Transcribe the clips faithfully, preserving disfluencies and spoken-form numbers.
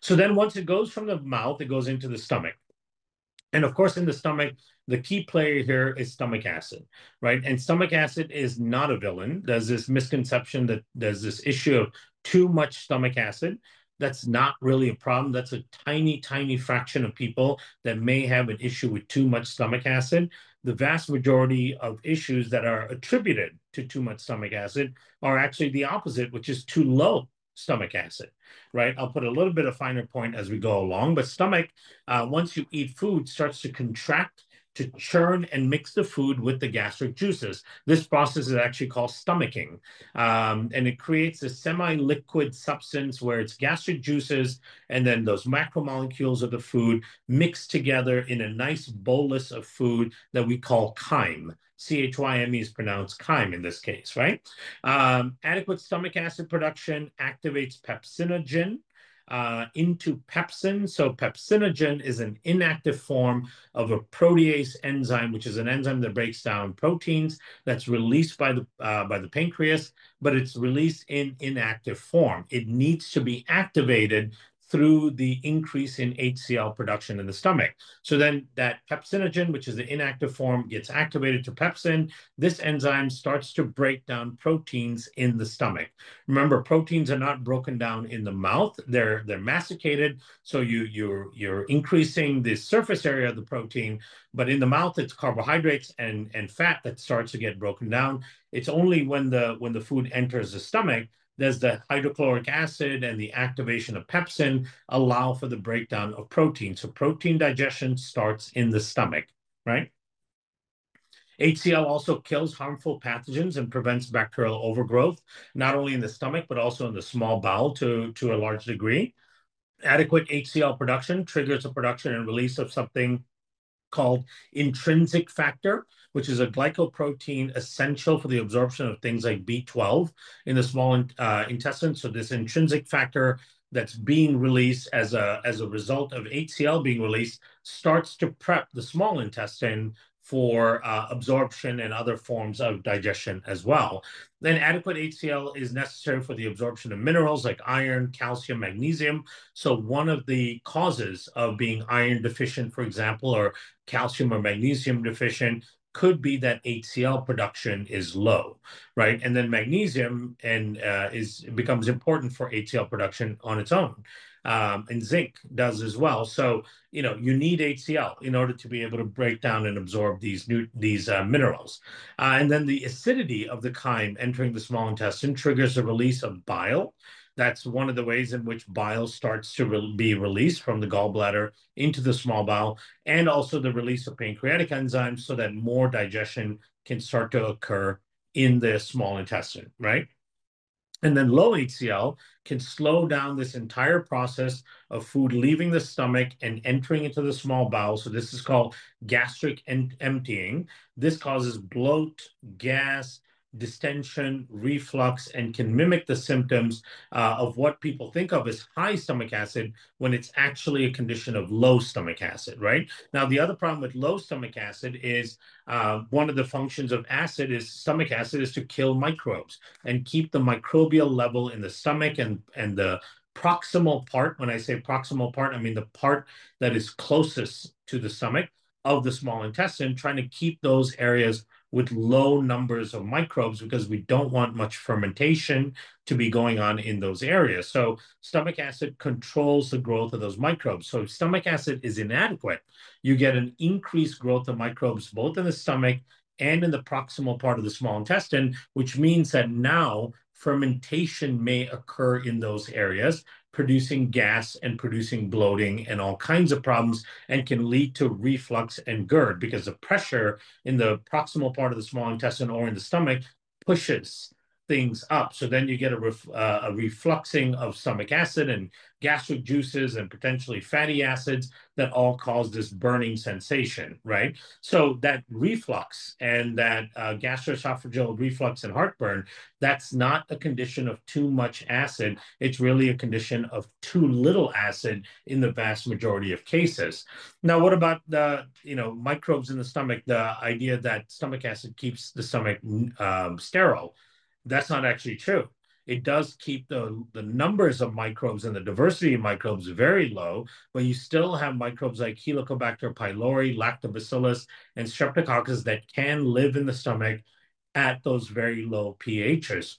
So then once it goes from the mouth, it goes into the stomach. And of course, in the stomach, the key player here is stomach acid, right? And stomach acid is not a villain. There's this misconception that there's this issue of too much stomach acid. That's not really a problem. That's a tiny, tiny fraction of people that may have an issue with too much stomach acid. The vast majority of issues that are attributed to too much stomach acid are actually the opposite, which is too low stomach acid, right? I'll put a little bit of finer point as we go along, but stomach, uh, once you eat food, starts to contract to churn and mix the food with the gastric juices. This process is actually called stomaching, um, and it creates a semi-liquid substance where it's gastric juices and then those macromolecules of the food mixed together in a nice bolus of food that we call chyme. C H Y M E is pronounced chyme in this case, right? Um, adequate stomach acid production activates pepsinogen uh, into pepsin. So pepsinogen is an inactive form of a protease enzyme, which is an enzyme that breaks down proteins that's released by the uh, by the pancreas, but it's released in inactive form. It needs to be activated through the increase in H C L production in the stomach. So then that pepsinogen, which is the inactive form, gets activated to pepsin. This enzyme starts to break down proteins in the stomach. Remember, proteins are not broken down in the mouth. They're they're masticated. So you you're you're increasing the surface area of the protein, but in the mouth it's carbohydrates and and fat that starts to get broken down. It's only when the when the food enters the stomach there's the hydrochloric acid and the activation of pepsin allow for the breakdown of protein. So protein digestion starts in the stomach, right? H C L also kills harmful pathogens and prevents bacterial overgrowth, not only in the stomach, but also in the small bowel to, to a large degree. Adequate H C L production triggers the production and release of something called intrinsic factor, which is a glycoprotein essential for the absorption of things like B twelve in the small uh, intestine. So this intrinsic factor that's being released as a, as a result of H C L being released starts to prep the small intestine for uh, absorption and other forms of digestion as well. Then adequate H C L is necessary for the absorption of minerals like iron, calcium, magnesium. So one of the causes of being iron deficient, for example, or calcium or magnesium deficient could be that H C L production is low, right? And then magnesium and uh, is becomes important for H C L production on its own. Um, and zinc does as well. So, you know, you need H C L in order to be able to break down and absorb these new these uh, minerals. Uh, and then the acidity of the chyme entering the small intestine triggers the release of bile. That's one of the ways in which bile starts to re be released from the gallbladder into the small bowel, and also the release of pancreatic enzymes so that more digestion can start to occur in the small intestine, right? And then low H C L can slow down this entire process of food leaving the stomach and entering into the small bowel. So this is called gastric emptying. This causes bloat, gas, distension, reflux, and can mimic the symptoms uh, of what people think of as high stomach acid when it's actually a condition of low stomach acid, right? Now, the other problem with low stomach acid is uh, one of the functions of acid is stomach acid is to kill microbes and keep the microbial level in the stomach and, and the proximal part. When I say proximal part, I mean the part that is closest to the stomach of the small intestine, trying to keep those areas with low numbers of microbes because we don't want much fermentation to be going on in those areas. So stomach acid controls the growth of those microbes. So if stomach acid is inadequate, you get an increased growth of microbes both in the stomach and in the proximal part of the small intestine, which means that now fermentation may occur in those areas, producing gas and producing bloating and all kinds of problems, and can lead to reflux and GERD because the pressure in the proximal part of the small intestine or in the stomach pushes things up. So then you get a, ref, uh, a refluxing of stomach acid and gastric juices and potentially fatty acids that all cause this burning sensation, right? So that reflux and that uh, gastroesophageal reflux and heartburn, that's not a condition of too much acid. It's really a condition of too little acid in the vast majority of cases. Now, what about the, you know, microbes in the stomach, the idea that stomach acid keeps the stomach um, sterile? That's not actually true. It does keep the, the numbers of microbes and the diversity of microbes very low, but you still have microbes like Helicobacter pylori, Lactobacillus, and Streptococcus that can live in the stomach at those very low pHs.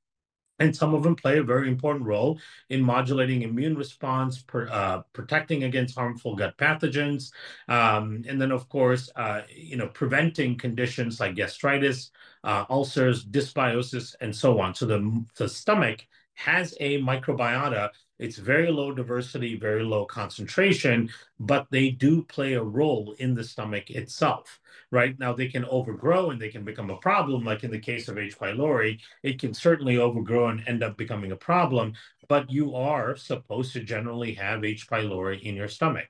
And some of them play a very important role in modulating immune response, per, uh, protecting against harmful gut pathogens, um, and then, of course, uh, you know, preventing conditions like gastritis, uh, ulcers, dysbiosis, and so on. So the, the stomach has a microbiota. It's very low diversity, very low concentration, but they do play a role in the stomach itself. Right now, they can overgrow and they can become a problem, like in the case of H. pylori. It can certainly overgrow and end up becoming a problem, but you are supposed to generally have H. pylori in your stomach.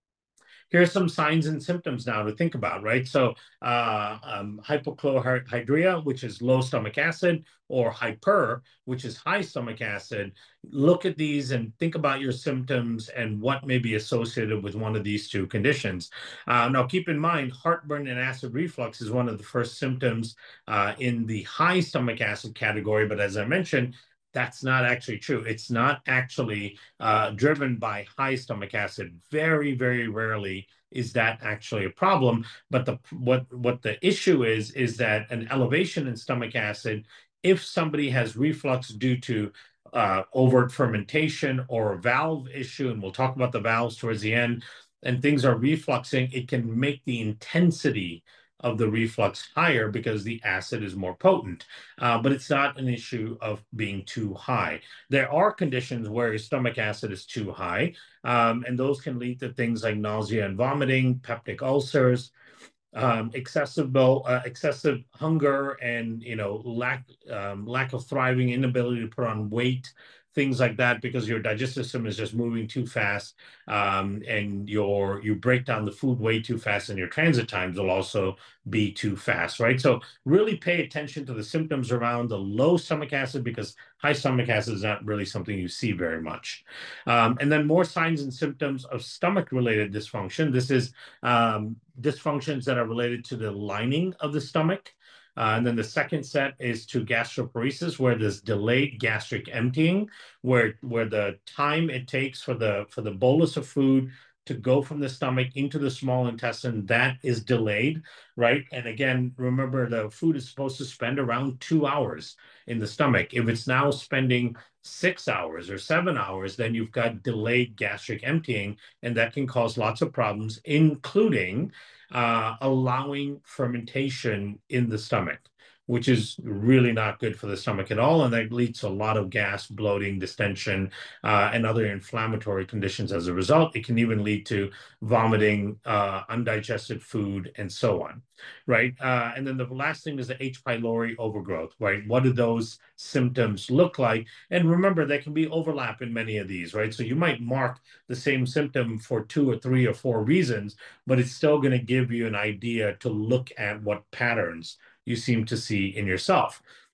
Here are some signs and symptoms now to think about, right? So uh, um, hypochlorhydria, which is low stomach acid, or hyper, which is high stomach acid. Look at these and think about your symptoms and what may be associated with one of these two conditions. Uh, now, keep in mind, heartburn and acid reflux is one of the first symptoms uh, in the high stomach acid category. But as I mentioned, that's not actually true. It's not actually uh, driven by high stomach acid. Very, very rarely is that actually a problem. But the what what the issue is is that an elevation in stomach acid, if somebody has reflux due to uh, overt fermentation or a valve issue, and we'll talk about the valves towards the end, and things are refluxing, it can make the intensity of the reflux higher because the acid is more potent. Uh, but it's not an issue of being too high. There are conditions where your stomach acid is too high, um, and those can lead to things like nausea and vomiting, peptic ulcers, um, excessive uh, excessive hunger, and you know lack um, lack of thriving, inability to put on weight, things like that, because your digestive system is just moving too fast, um, and your you break down the food way too fast, and your transit times will also be too fast, right? So really pay attention to the symptoms around the low stomach acid, because high stomach acid is not really something you see very much. Um, and then more signs and symptoms of stomach-related dysfunction. This is um, dysfunctions that are related to the lining of the stomach. Uh, and then the second set is to gastroparesis, where there's delayed gastric emptying, where where the time it takes for the for the bolus of food to go from the stomach into the small intestine, that is delayed, right? And again, remember, the food is supposed to spend around two hours in the stomach. If it's now spending six hours or seven hours, then you've got delayed gastric emptying, and that can cause lots of problems, including uh, allowing fermentation in the stomach, which is really not good for the stomach at all. And that leads to a lot of gas, bloating, distension, uh, and other inflammatory conditions as a result. It can even lead to vomiting, uh, undigested food, and so on, right? Uh, and then the last thing is the H. pylori overgrowth, right? What do those symptoms look like? And remember, there can be overlap in many of these, right? So you might mark the same symptom for two or three or four reasons, but it's still going to give you an idea to look at what patterns you seem to see in yourself.